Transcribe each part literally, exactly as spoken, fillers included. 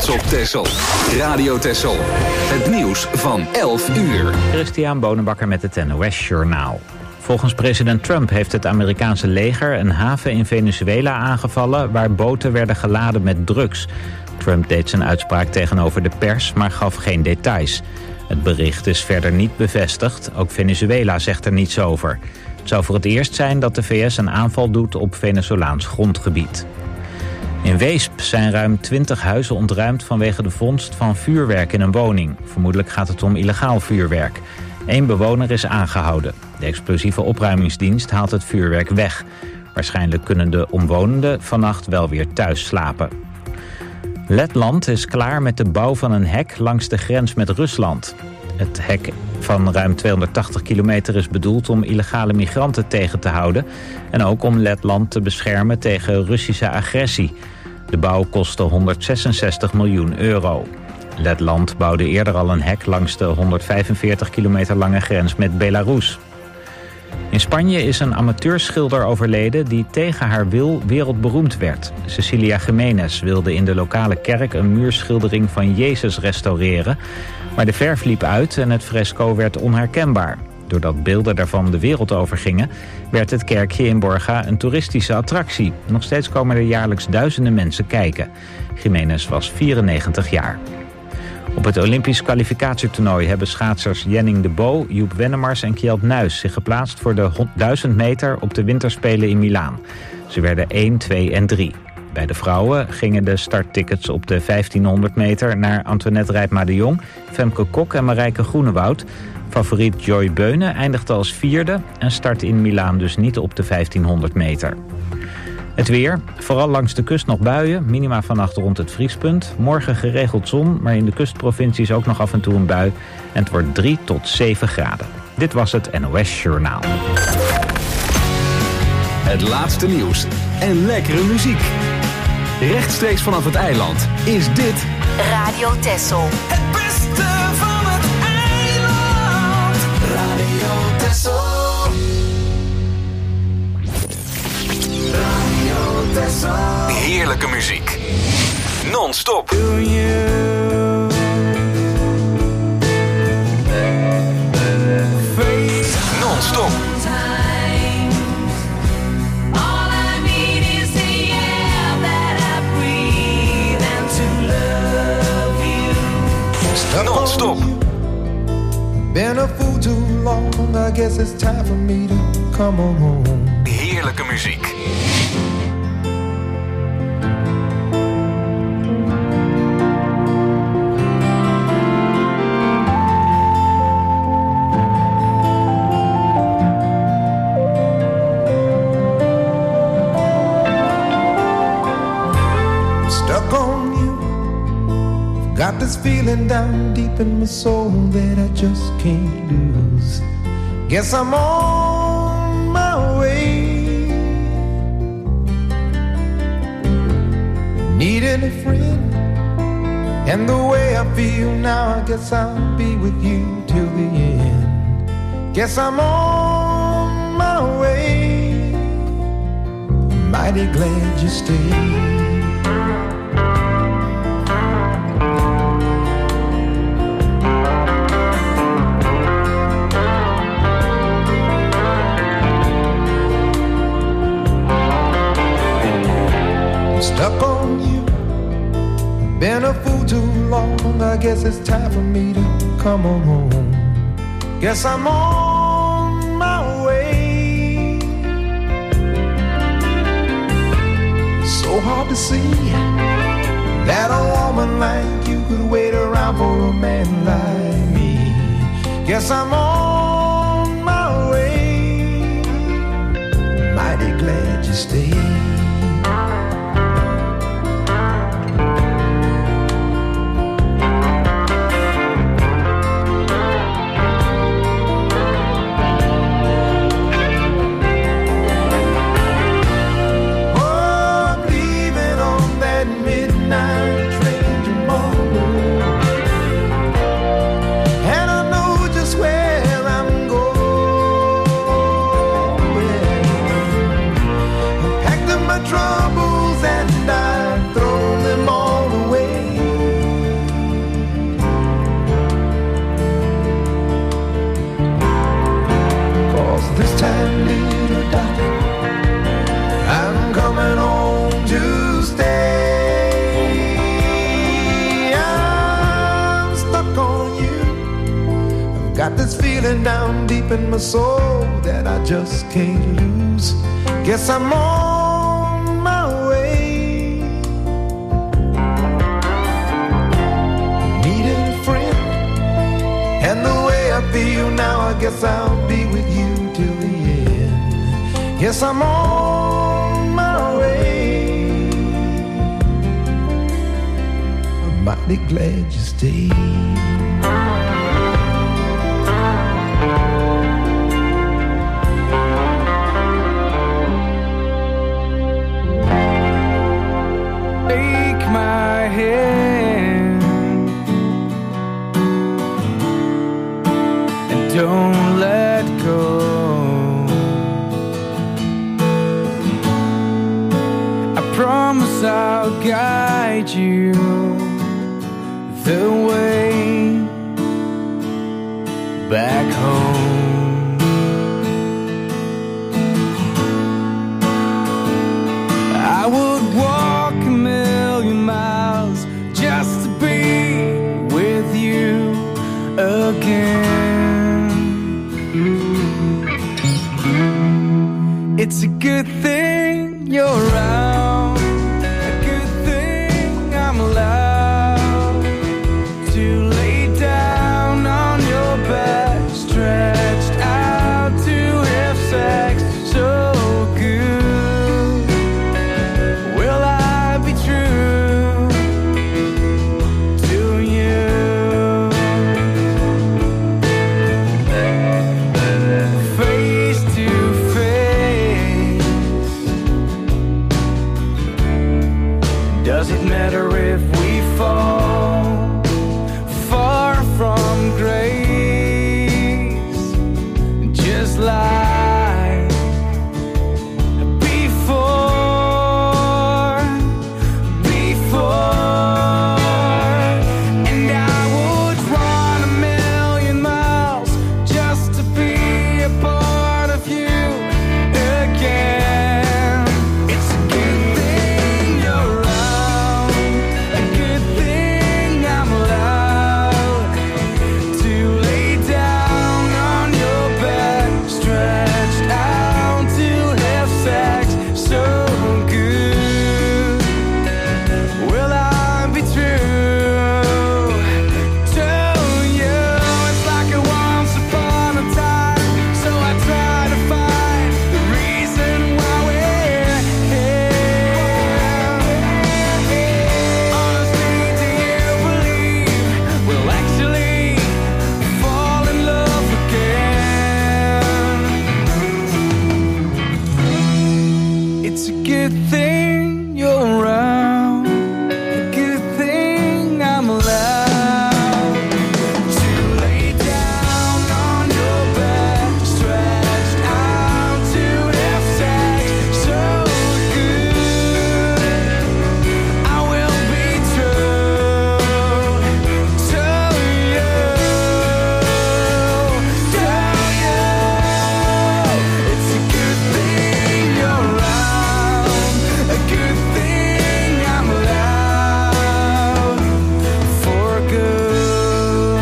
op Texel. Radio Texel. Het nieuws van elf uur. Christian Bonenbakker met het N O S Journaal. Volgens president Trump heeft het Amerikaanse leger een haven in Venezuela aangevallen waar boten werden geladen met drugs. Trump deed zijn uitspraak tegenover de pers, maar gaf geen details. Het bericht is verder niet bevestigd. Ook Venezuela zegt er niets over. Het zou voor het eerst zijn dat de V S een aanval doet op Venezolaans grondgebied. In Weesp zijn ruim twintig huizen ontruimd vanwege de vondst van vuurwerk in een woning. Vermoedelijk gaat het om illegaal vuurwerk. Eén bewoner is aangehouden. De explosieve opruimingsdienst haalt het vuurwerk weg. Waarschijnlijk kunnen de omwonenden vannacht wel weer thuis slapen. Letland is klaar met de bouw van een hek langs de grens met Rusland. Het hek van ruim tweehonderdtachtig kilometer is bedoeld om illegale migranten tegen te houden en ook om Letland te beschermen tegen Russische agressie. De bouw kostte honderdzesenzestig miljoen euro. Letland bouwde eerder al een hek langs de honderdvijfenveertig kilometer lange grens met Belarus. In Spanje is een amateurschilder overleden die tegen haar wil wereldberoemd werd. Cecilia Jiménez wilde in de lokale kerk een muurschildering van Jezus restaureren, maar de verf liep uit en het fresco werd onherkenbaar. Doordat beelden daarvan de wereld overgingen, werd het kerkje in Borja een toeristische attractie. Nog steeds komen er jaarlijks duizenden mensen kijken. Jiménez was vierennegentig jaar. Op het Olympisch kwalificatietoernooi hebben schaatsers Jenning de Bo, Joep Wennemars en Kjeld Nuis zich geplaatst voor de duizend meter op de winterspelen in Milaan. Ze werden één, twee en drie. Bij de vrouwen gingen de starttickets op de vijftienhonderd meter naar Antoinette Rijpma de Jong, Femke Kok en Marijke Groenewoud. Favoriet Joy Beunen eindigde als vierde en start in Milaan dus niet op de vijftienhonderd meter. Het weer, vooral langs de kust nog buien, minima vannacht rond het vriespunt. Morgen geregeld zon, maar in de kustprovincies ook nog af en toe een bui. En het wordt drie tot zeven graden. Dit was het N O S Journaal. Het laatste nieuws en lekkere muziek. Rechtstreeks vanaf het eiland is dit Radio Texel. Het beste van het eiland. Radio Texel. Heerlijke muziek. Non-stop. Non-stop. Non-stop. Been a fool too long, I guess it's time for me to come on home. Heerlijke muziek. Got this feeling down deep in my soul that I just can't lose. Guess I'm on my way. Needing a friend, and the way I feel now, I guess I'll be with you till the end. Guess I'm on my way. Mighty glad you stayed. Stuck on you, been a fool too long, I guess it's time for me to come on home. Guess I'm on my way. So hard to see that a woman like you could wait around for a man like me. Guess I'm on my way. Mighty glad you stayed. deep in my soul that I just can't lose. Guess I'm on my way. Needed a friend, and the way I feel now, I guess I'll be with you till the end. Yes, I'm on my way. I'm mighty glad you stayed. Take my hand and don't let go. I promise I'll guide you the way back home. I would walk a million miles just to be with you again. It's a good thing you're around, a good thing I'm allowed to lay down on your back, stretched out to have sex so good. Will I be true to you? Face to face. Does it matter if we fall far from grace? Just like before, before. And I would run a million miles just to be a part of you again. It's a good thing you're around, a good thing I'm allowed to lay down on your back, stretched out to have sex so good. Will I be true to you? It's like a once upon a time, so I try to find the reason why we're here. Honestly, do you believe we'll actually fall in love again? It's a good thing you're around, a good thing I'm allowed to lay down on your back, stretched out to have sex so good. I will be true to you, to you. It's a good thing you're around, a good thing I'm allowed for good.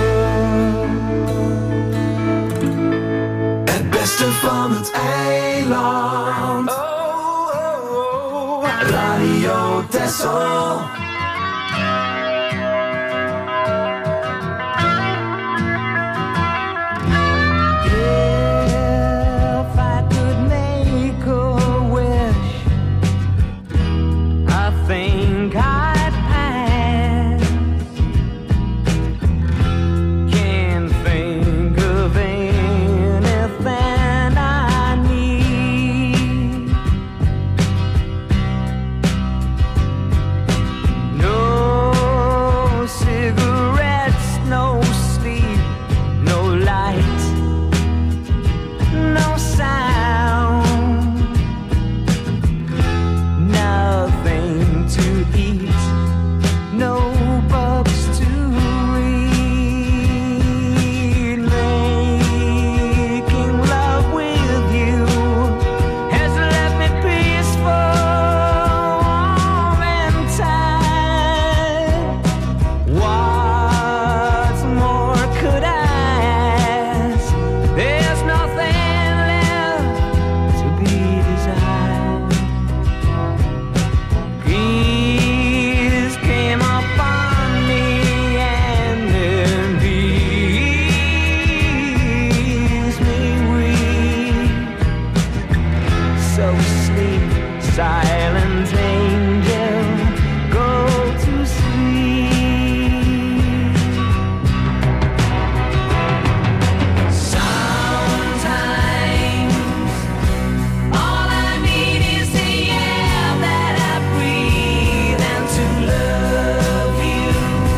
Het beste van het eiland. Oh, oh, oh. Radio Texel. If I could make a wish, I think I'd pass. Can't think of anything I need. silent angel, go to sleep. Sometimes all I need is the air that I breathe and to love you.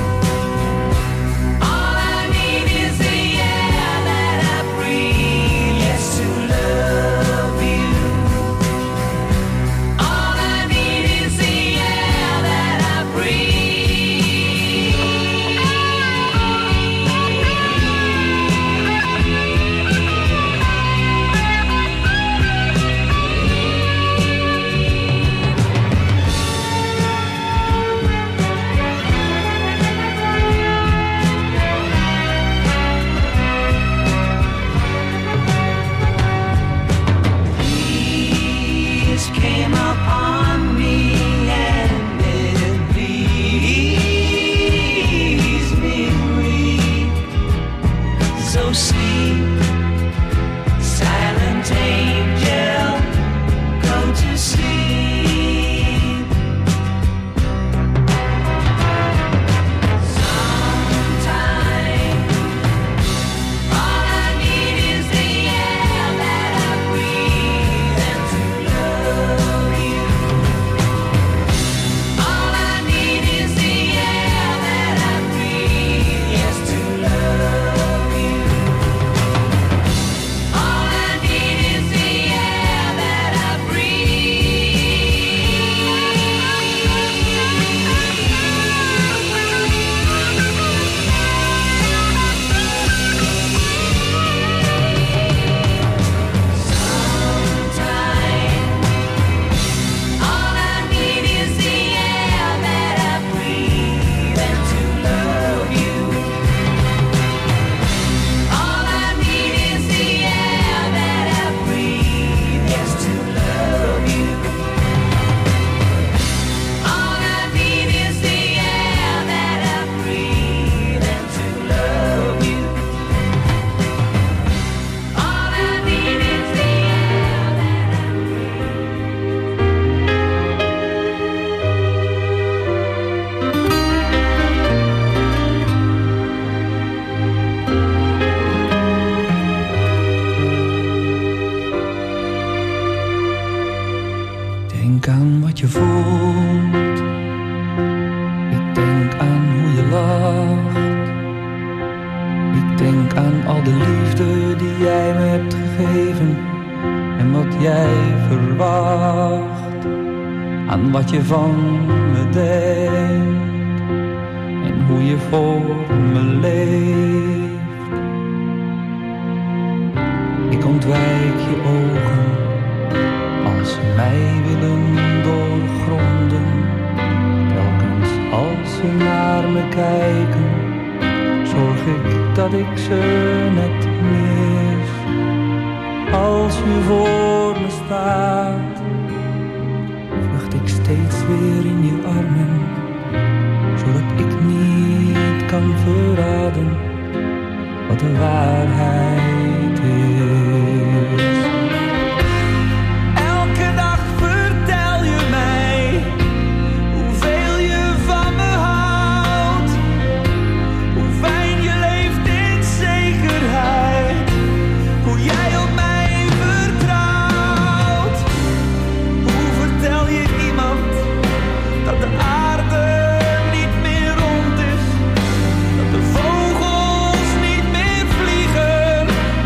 All I need is the air that I breathe, yes, to love you. All I need is the air that I breathe. Peace came upon me and it pleased me weak. So sleep, silent angel, go to sleep. Sometimes all I need is the air that I breathe and to love you. All I need is the air that I breathe, yes, to love you. All I need is the air that I Sometimes all I need is the air that I breathe and to love you. All I need is the air that I breathe, yes, to love you. All I need is the air that I breathe and to love you. All I need is the air Denk aan wat je voelt. Ik denk aan hoe je lacht. Ik denk aan al de liefde die jij me hebt gegeven en wat jij verwacht. Aan wat je van me denkt en hoe je voor me leeft. Ik ontwijk je ogen als ze mij willen doorgronden. Telkens als ze naar me kijken, zorg ik dat ik ze net mis. Als je voor me staat, vlucht ik steeds weer in je armen, zodat ik niet kan verraden wat de waarheid is. Elke dag vertel je mij hoeveel je van me houdt, hoe fijn je leeft in zekerheid, hoe jij op mij vertrouwt. Hoe vertel je iemand dat de aarde niet meer rond is, dat de vogels niet meer vliegen,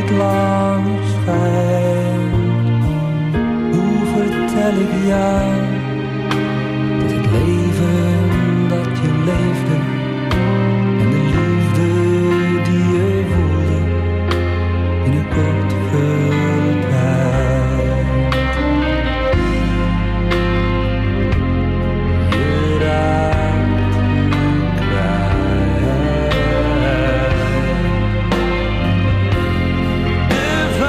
wat langer schijnt. Hoe vertel ik jou dat het leven dat je leefde en de liefde die je voelde binnenkort verdwijnt. Je raakt me kwijt. De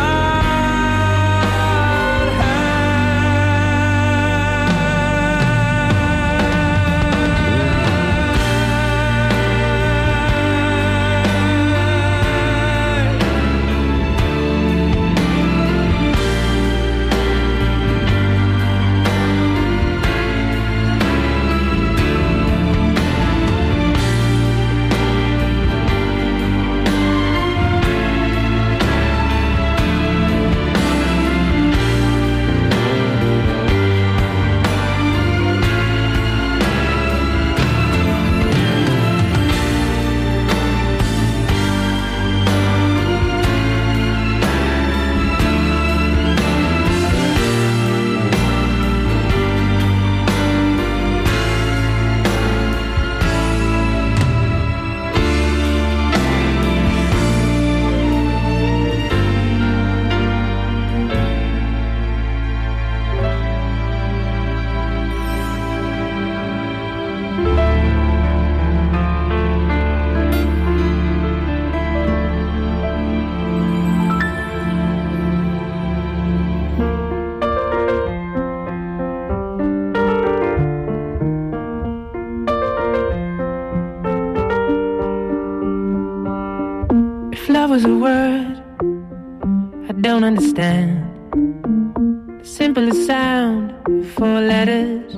If love was a word I don't understand, the simplest sound, four letters.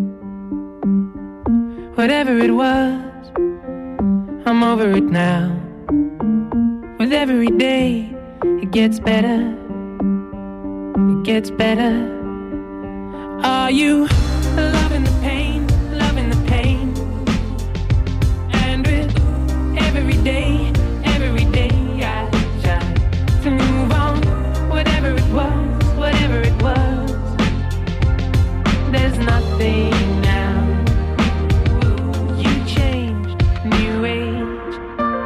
Whatever it was, I'm over it now. With every day, it gets better. It gets better. Are you loving the pain, loving the pain? And with every day, every day I try to move on. Whatever it was, whatever it was, there's nothing now. You changed, new age.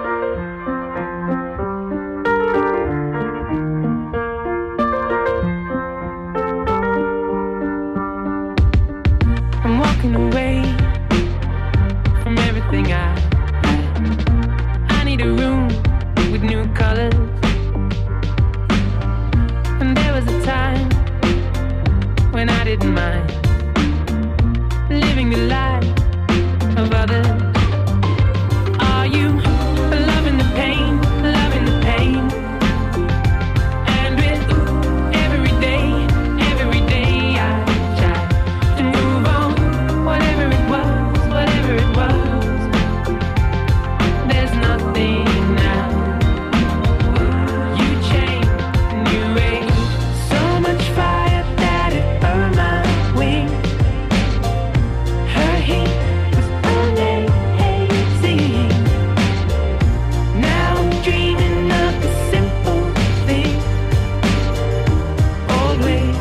I'm walking away from everything I had. I need a room with new colors. And there was a time when I didn't mind living the life of others. Are you loving the pain, loving the pain? And with every day, every day I try to move on. Whatever it was, whatever it was, there's nothing now. You changed, new age. So much fire that it burned my wings. Her heat was amazing. Now I'm dreaming of the simple thing. Old ways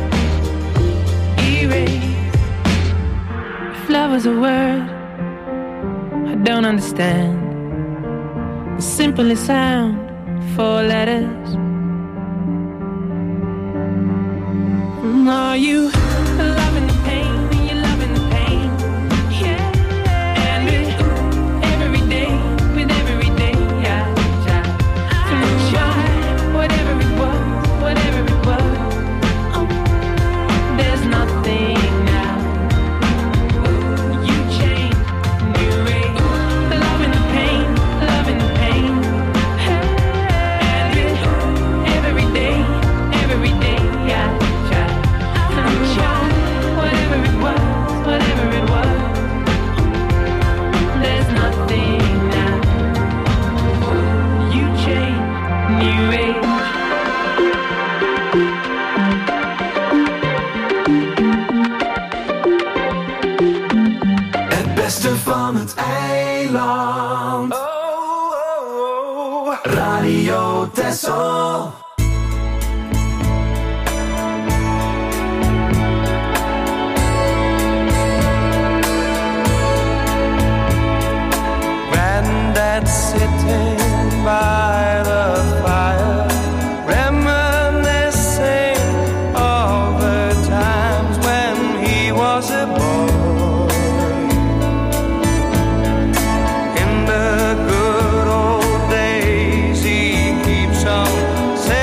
erased. If love was a word I don't understand, the simplest sound, four letters. Mm, Are you loving the pain? Are you loving the pain? Yeah. And with every day, with every day I try to move on. Whatever it was, whatever it was, oh, there's nothing now. You changed, new age. Loving the pain, loving the pain. And with every day, every day I try to move on. Whatever it was, whatever it was, there's nothing now. You changed, new age. Het beste van het eiland. Oh, oh, oh. Radio Texel. Granddad sitting by the fire, reminiscing of the times when he was a boy. In the good old days, he keeps on saying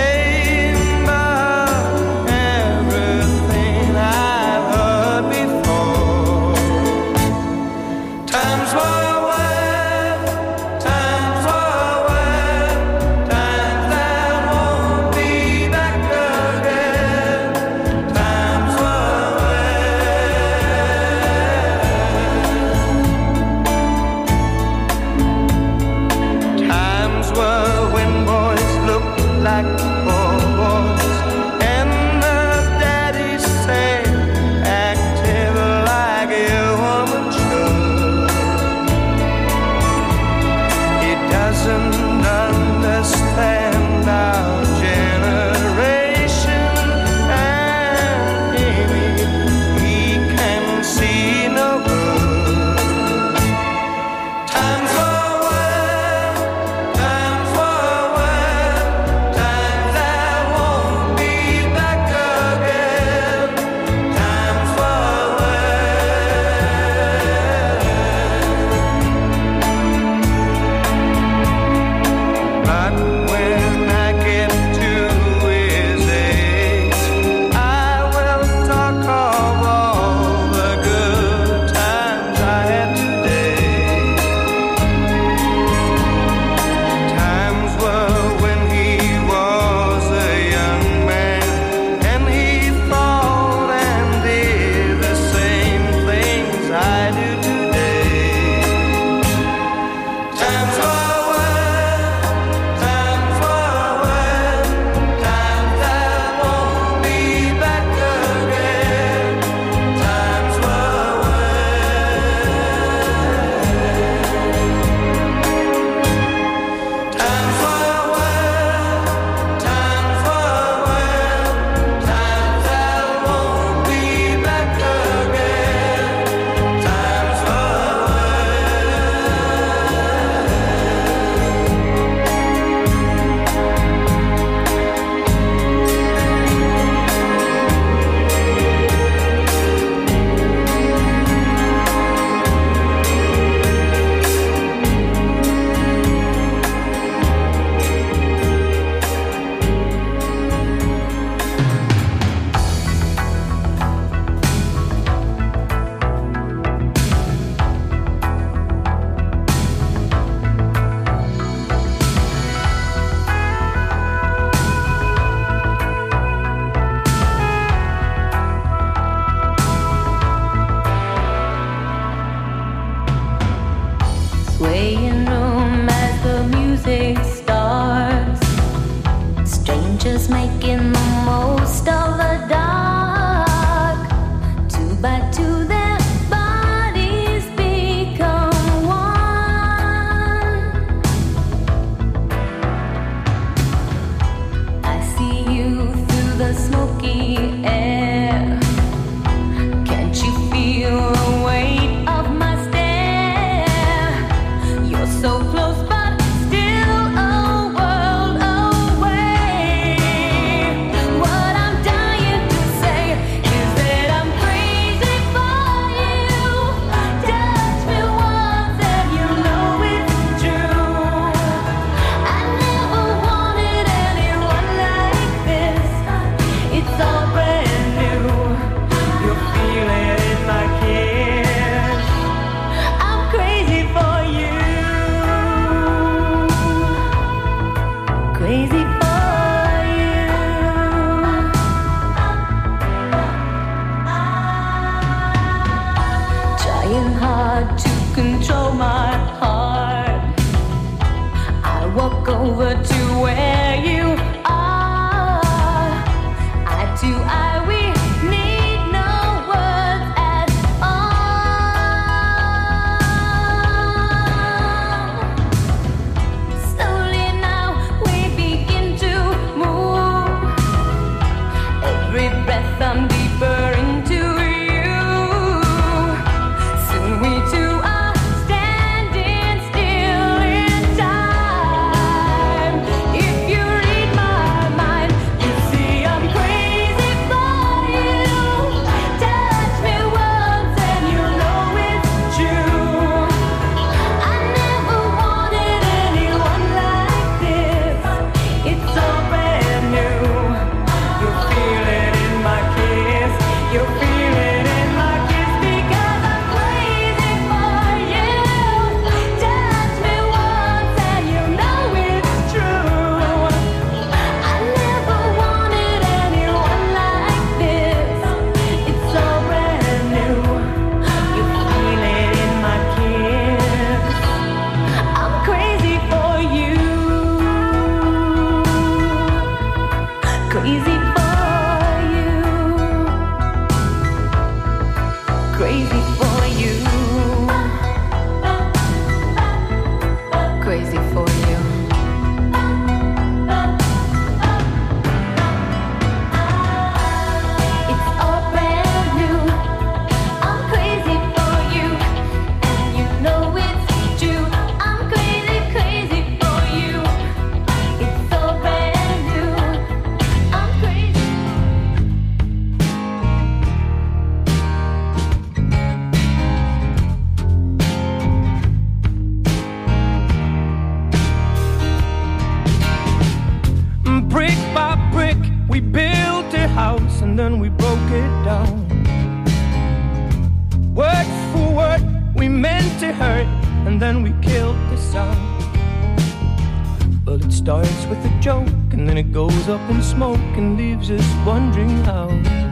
built this sound. Well, it starts with a joke, and then it goes up in smoke and leaves us wondering how.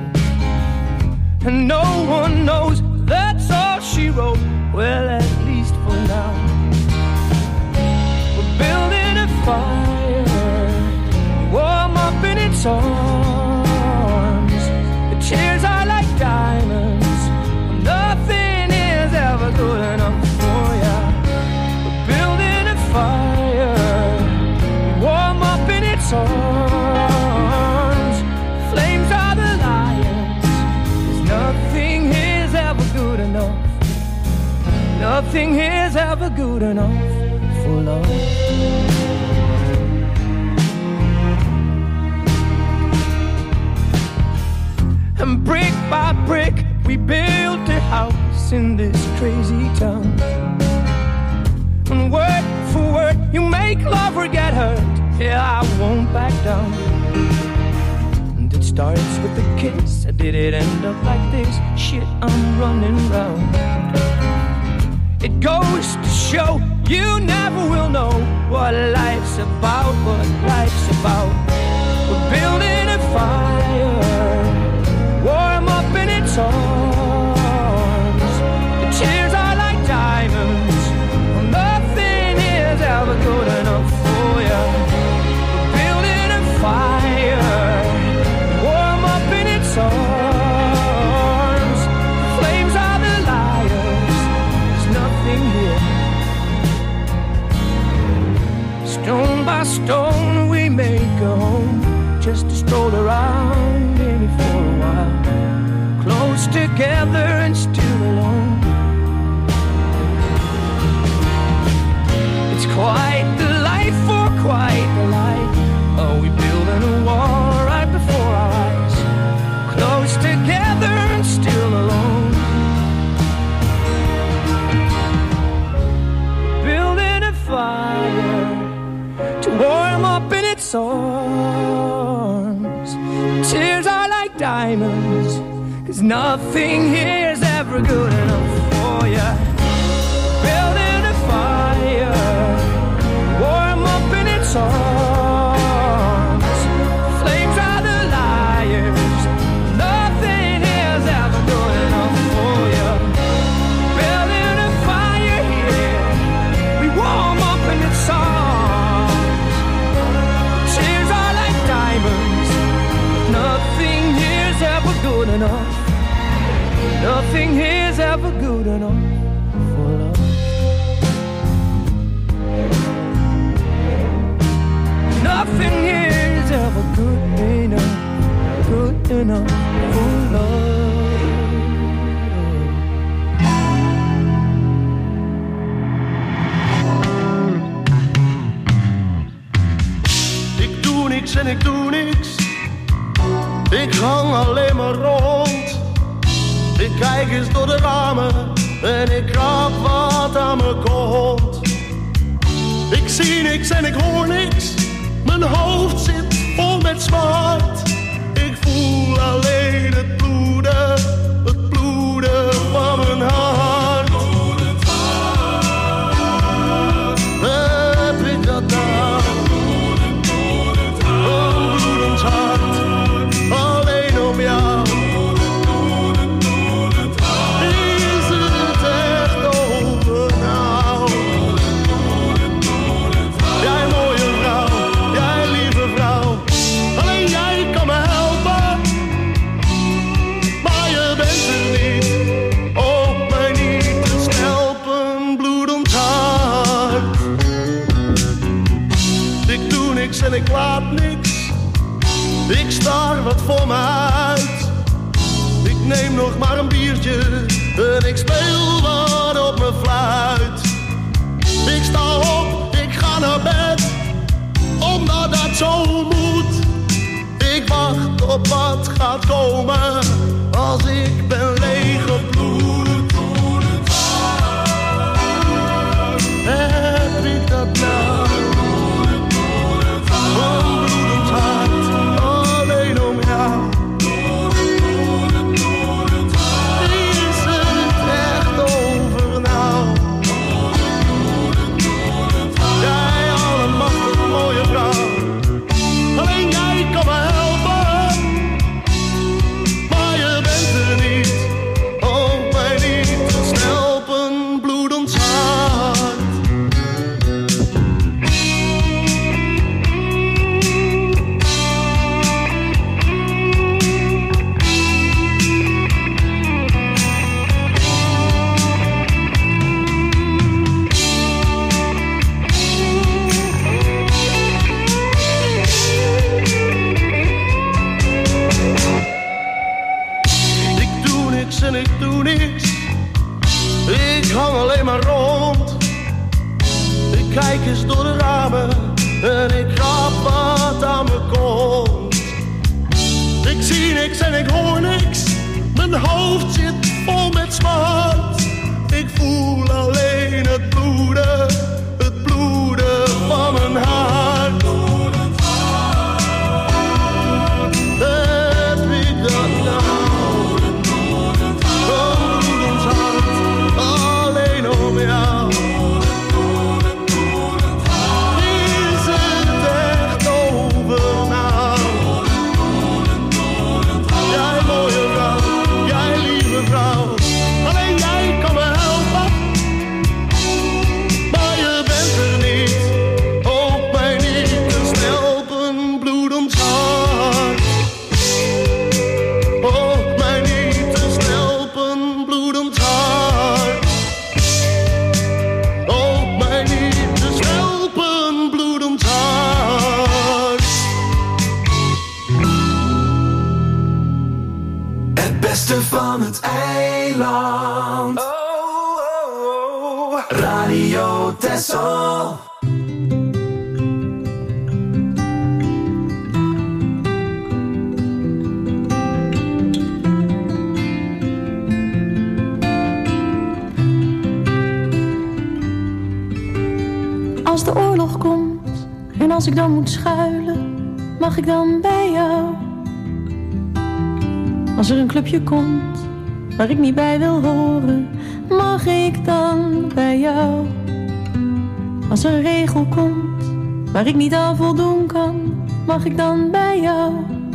And no one knows, that's all she wrote. Well, at least for now. We're building a fire, warm up in its arms. The chairs are like diamonds, nothing is ever good enough for ya. We're building a fire, warm up in its arms. Flames are the lions, 'cause nothing is ever good enough. Nothing is ever good enough for love. And brick by brick, we built a house in this crazy town. And word for word, you make love or get hurt. Yeah, I won't back down. And it starts with a kiss. Did it end up like this? Shit, I'm running round. It goes to show you never will know what life's about, what life's about. We're building a fire, warm up in its arms. The chairs are like diamonds, nothing is ever good enough for you. We're building a fire, warm up in its arms. Flames are the liars, there's nothing here. Stone by stone we make a home, just to stroll around in it for a while. Close together and still alone. It's quite the life for quite the life. Oh, we building a wall right before our eyes. Close together and still alone. Building a fire to warm up in its arms. Tears are like diamonds, 'cause nothing here is ever good enough for ya. Building a fire, warm up in its arms. Flames are the liars, nothing is ever good enough for ya. Building a fire here, we warm up in its arms. Tears are like diamonds, nothing here's ever good enough. Nothing here's ever good enough for love. Nothing here's ever good enough, good enough for love. Ik doe niks en ik doe niks. Ik hang alleen maar rond. Ik kijk eens door de ramen en ik krap wat aan me komt. Ik zie niks en ik hoor niks. Mijn hoofd zit vol met smart. Ik voel alleen het bloeden, het bloeden van mijn hart. Bloedend hart. Heb ik dat nou? Bloedend, bloedend hart. Een bloedend hart. Alleen om jou. En ik laat niks, ik staar wat voor me uit. Ik neem nog maar een biertje en ik speel wat op mijn fluit. Ik sta op, ik ga naar bed, omdat dat zo moet. Ik wacht op wat gaat komen, als ik ben leeggebloed. Heb ik dat nou? Een bloedend hart, alleen om jou. Is het echt over nou? Ik kijk eens door de ramen en ik grap wat aan me komt. Ik zie niks en ik hoor niks. Mijn hoofd zit vol met smart. Ik voel alleen het bloeden, het bloeden van mijn hart. Heb ik dat nou? Een bloedend hart, alleen om jou. Is het echt over nou? Jij mooie vrouw, jij lieve vrouw. Alleen jij kan me helpen, maar je bent er niet. Hoop mij niet te stelpen, bloedend hart. Hoop mij niet te stelpen, bloedend hart. Hoop mij niet te stelpen, bloedend hart. Het beste van het eiland. Oh, oh, oh. Radio Texel. Als de oorlog komt en als ik dan moet schuilen, mag ik dan bij jou? Als er een clubje komt waar ik niet bij wil horen, mag ik dan bij jou? Als er een regel komt waar ik niet aan voldoen kan, mag ik dan bij jou?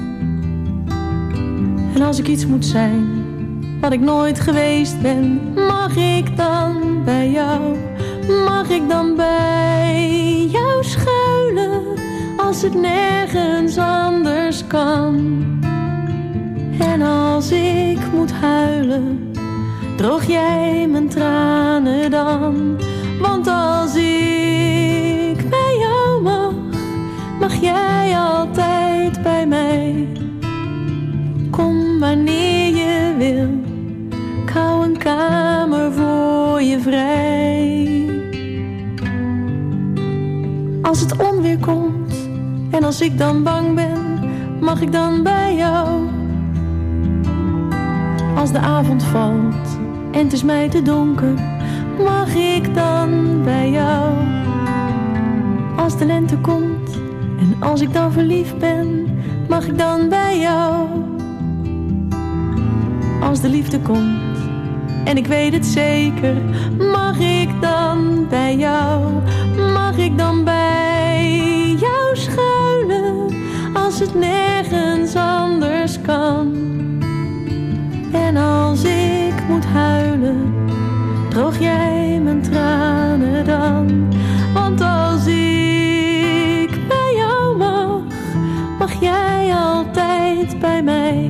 En als ik iets moet zijn wat ik nooit geweest ben, mag ik dan bij jou? Mag ik dan bij jou schuilen als het nergens anders kan? En als ik moet huilen, droog jij mijn tranen dan? Want als ik bij jou mag, mag jij altijd bij mij. Kom wanneer je wil, ik hou een kamer voor je vrij. Als het onweer komt en als ik dan bang ben, mag ik dan bij jou? Als de avond valt en het is mij te donker, mag ik dan bij jou? Als de lente komt en als ik dan verliefd ben, mag ik dan bij jou? Als de liefde komt en ik weet het zeker, mag ik dan bij jou? Mag ik dan bij jou schuilen als het nergens anders kan? En als ik moet huilen, droog jij mijn tranen dan? Want als ik bij jou mag, mag jij altijd bij mij.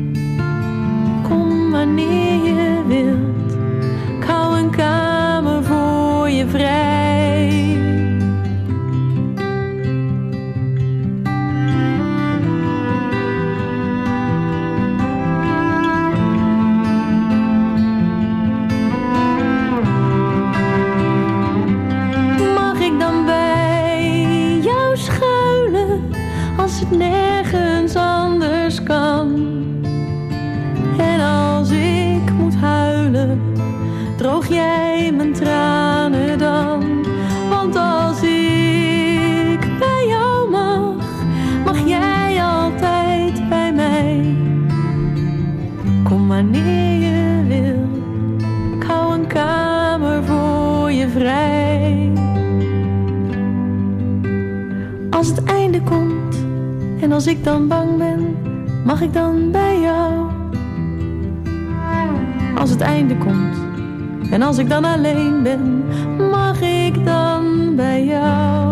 Kom wanneer je wilt, ik hou een kamer voor je vrij. Als het nergens anders kan. En als ik moet huilen, droog jij mijn tranen dan? Want als ik bij jou mag, mag jij altijd bij mij. Kom wanneer je wil, ik hou een kamer voor je vrij. Als het einde komt en als ik dan bang ben, mag ik dan bij jou? Als het einde komt en als ik dan alleen ben, mag ik dan bij jou?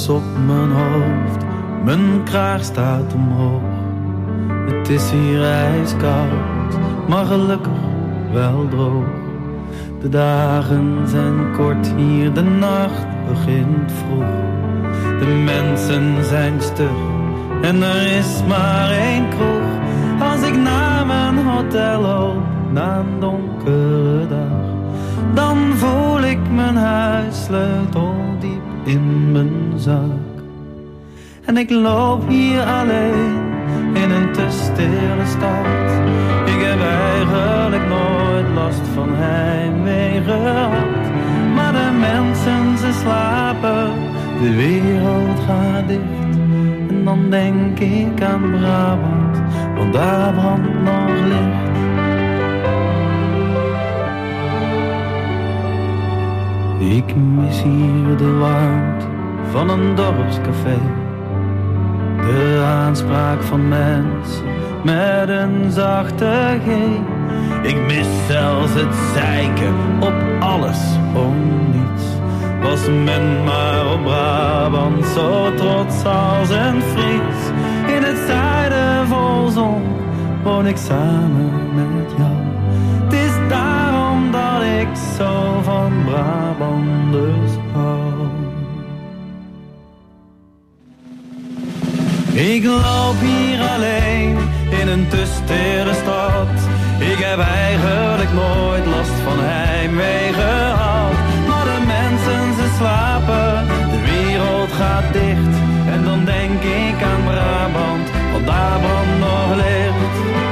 muts op mijn hoofd, mijn kraag staat omhoog. Het is hier ijskoud, maar gelukkig wel droog. De dagen zijn kort hier, de nacht begint vroeg. De mensen zijn stug en er is maar één kroeg. Als ik naar mijn hotel loop, na een donkere dag, dan voel ik mijn huissleutel diep in mijn zak. En ik loop hier alleen in een te stille stad. Ik heb eigenlijk nooit last van heimwee gehad. Maar de mensen, ze slapen, de wereld gaat dicht. En dan denk ik aan Brabant, want daar brandt nog licht. Ik mis hier de warmte van een dorpscafé. De aanspraak van mensen met een zachte G. Ik mis zelfs het zeiken op alles om niets. Was men maar op Brabant zo trots als een Fries. In het zuiden vol zon woon ik samen met jou. Het is daarom dat ik zo van Brabanders hou. Ik loop hier alleen in een te stille stad. Ik heb eigenlijk nooit last van heimwee gehad. Maar de mensen, ze slapen, de wereld gaat dicht. En dan denk ik aan Brabant, want daar brandt nog licht.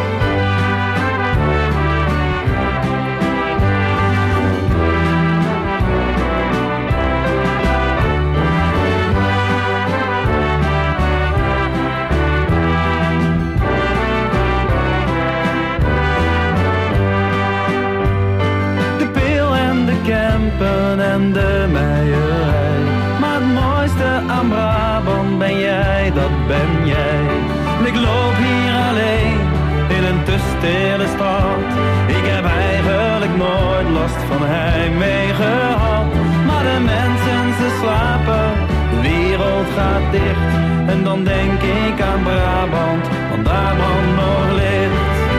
En de meierij. Maar het mooiste aan Brabant ben jij, dat ben jij. Ik loop hier alleen in een te stille stad. Ik heb eigenlijk nooit last van heimwee gehad. Maar de mensen, ze slapen, de wereld gaat dicht. En dan denk ik aan Brabant, want daar brandt nog licht.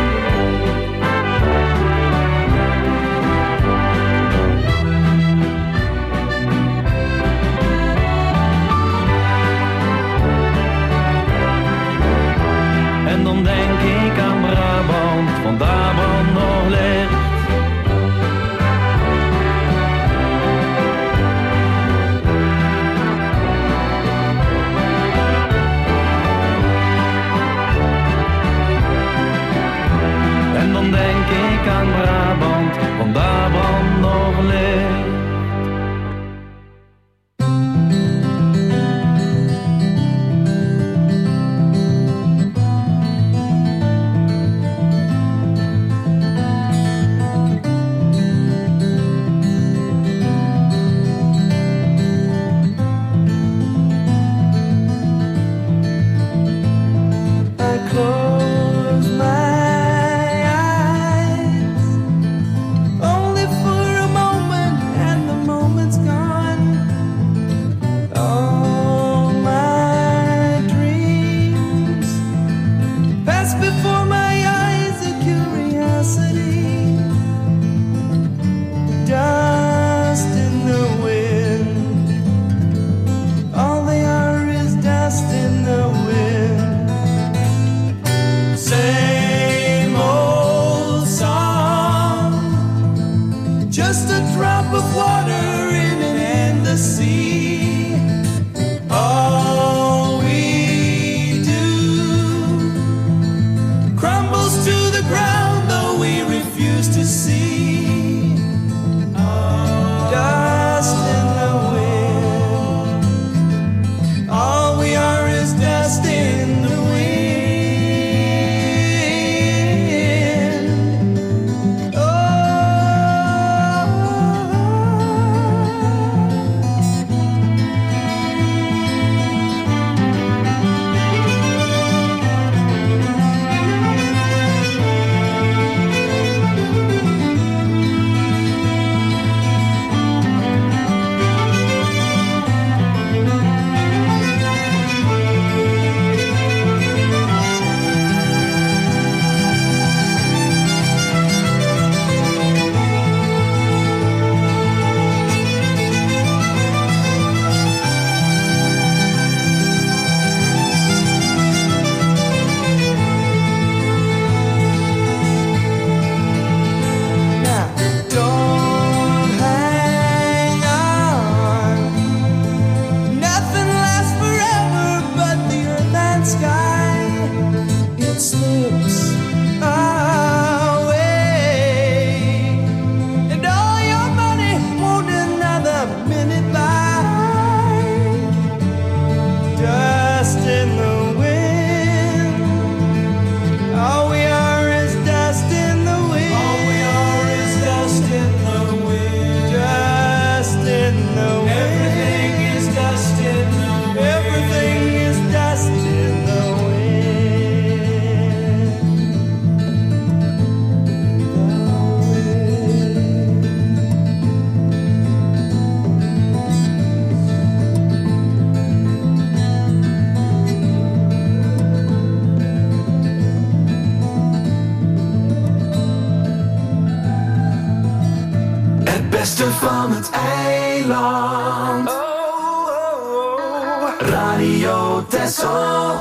En dan denk ik aan Brabant, want daar brandt nog licht. En dan denk ik aan Brabant, want daar brandt nog licht. beste van het eiland. Radio Texel.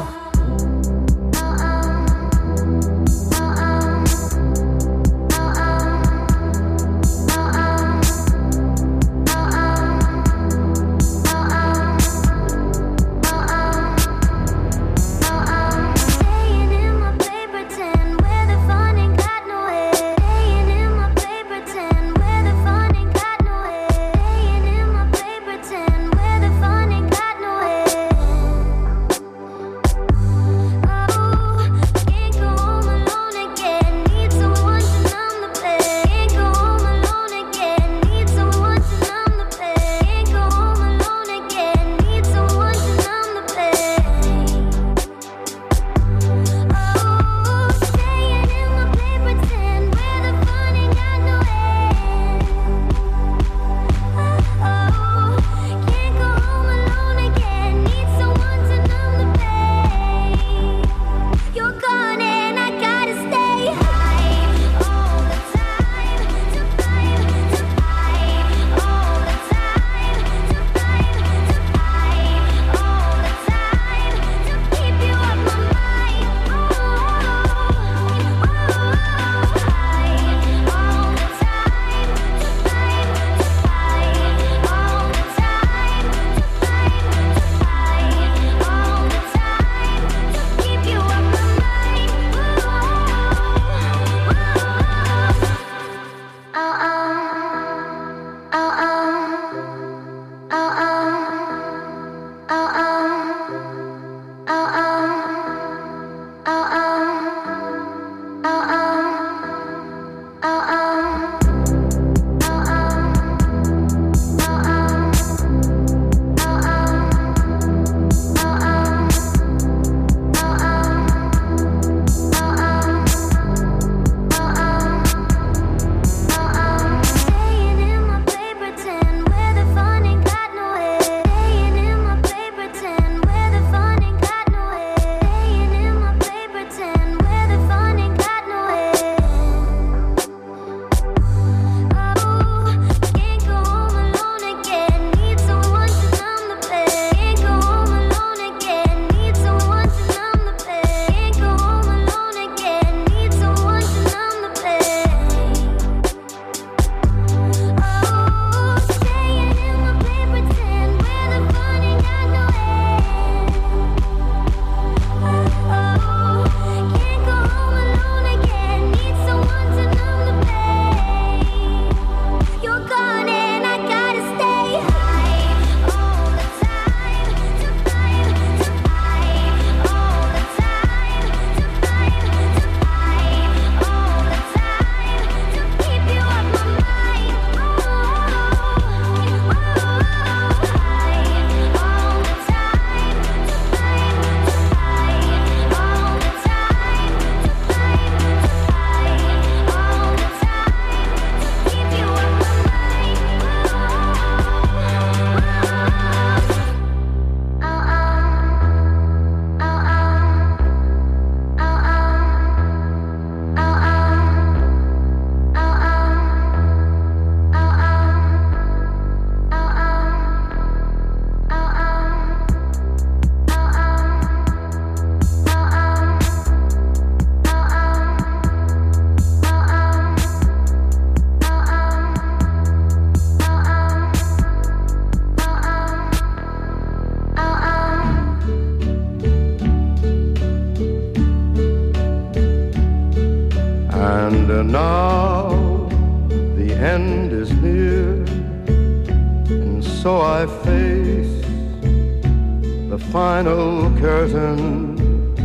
And now the end is near, and so I face the final curtain.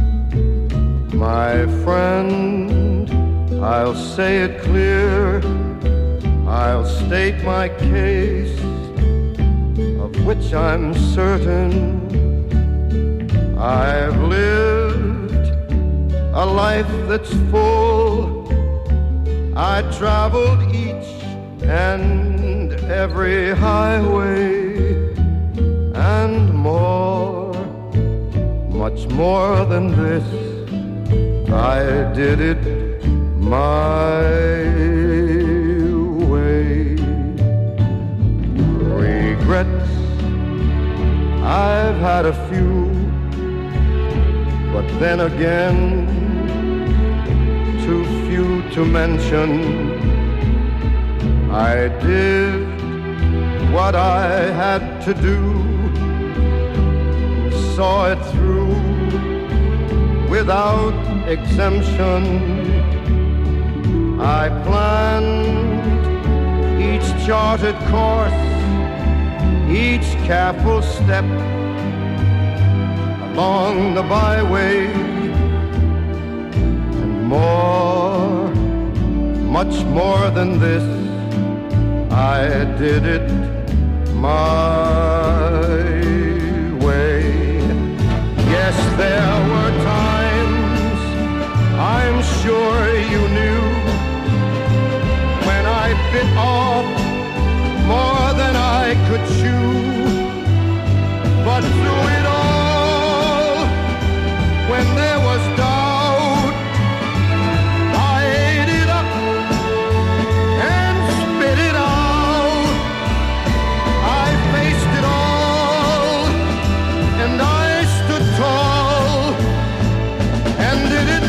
My friend, I'll say it clear, I'll state my case, of which I'm certain. I've lived a life that's full. I traveled each and every highway, and more, much more than this, I did it my way. I've had a few, but then again, too few to mention. I did what I had to do, saw it through without exemption. I planned each charted course, each careful step along the byway, and more, much more than this, I did it my way. Yes, there were times, I'm sure you knew, when I bit off more than I could chew. But through it all, when there was doubt, I ate it up and spit it out. I faced it all, and I stood tall and did it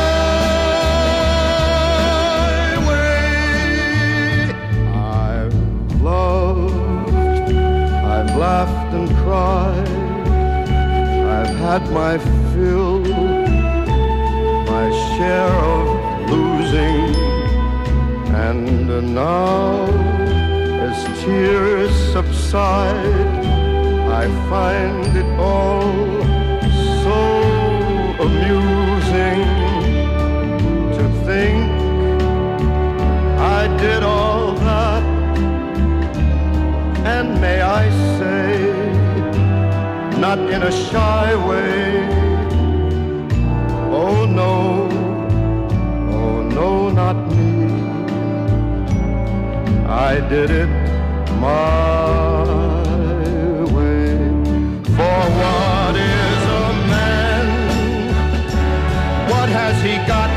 my way. I've loved, I've laughed and cried, I've had my fill, my share of losing, and now as tears subside, I find it all so amusing to think I did all that, and may I say, not in a shy way, oh no, oh no, not me, I did it my way. For what is a man? What has he got,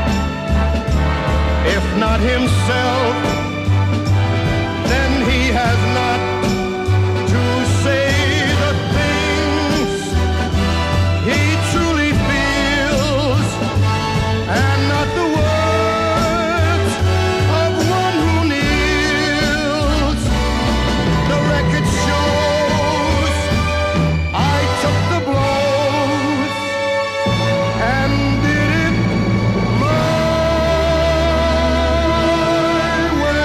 if not himself? Then he has not to say the things he truly feels, and not the words of one who kneels. The record shows I took the blows and did it my way.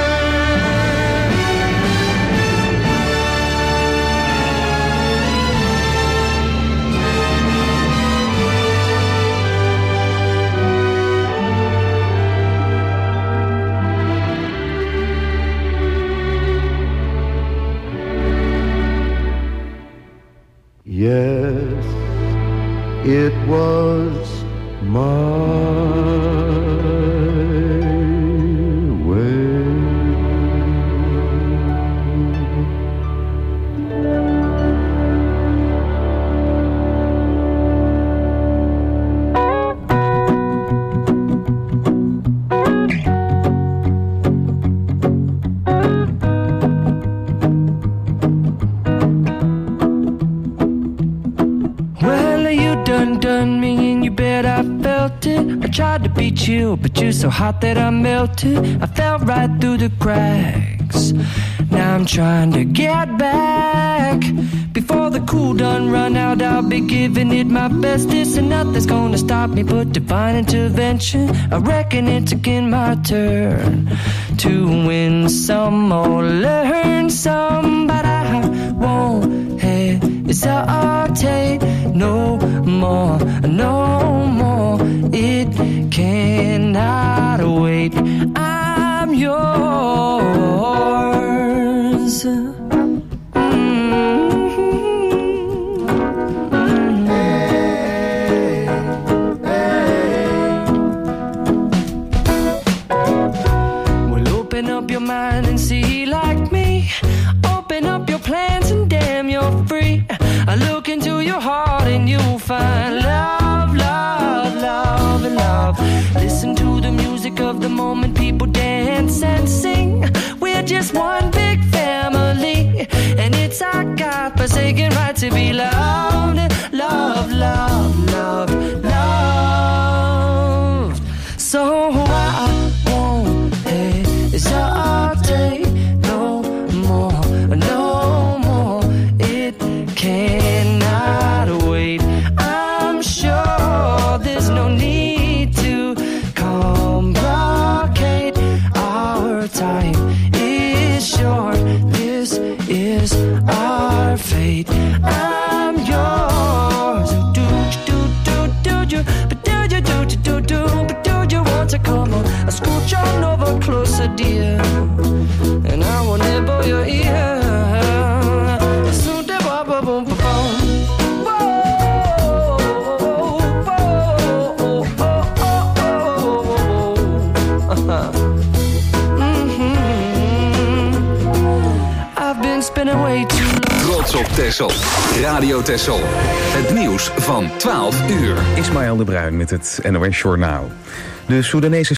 Yes, it was my way. Well, you done done me and you bet I felt it. I tried to beat you, but you're so hot that I melted. I fell right through the cracks. Now I'm trying to get back. Before the cool done run out, I'll be giving it my bestest, and nothing's gonna stop me but divine intervention. I reckon it's again my turn to win some or learn some, but I won't hesitate no more, no more. It cannot wait. I'm yours. Well, open up your mind and see like me. Open up your plans and damn, you're free. I look into your heart and you'll find love, love, love, and love. Listen to the music of the moment, people dance and sing. We're just one big family, and it's our God-forsaken right to be I won't hesitate no more, no more. It cannot wait. I'm sure there's no need to complicate. Our time is short. This is our fate. I'm yours. Do do do do do, but do you do do do, but do you want to come on? I scooch on over closer, dear, and I will nibble your ear. Soon to ba ba boom ba boom. I've been spinning way too long. Trots op Texel. Radio Texel. Het nieuws van twaalf uur. Ismaël de Bruin met het N O S Journaal. De Soedanese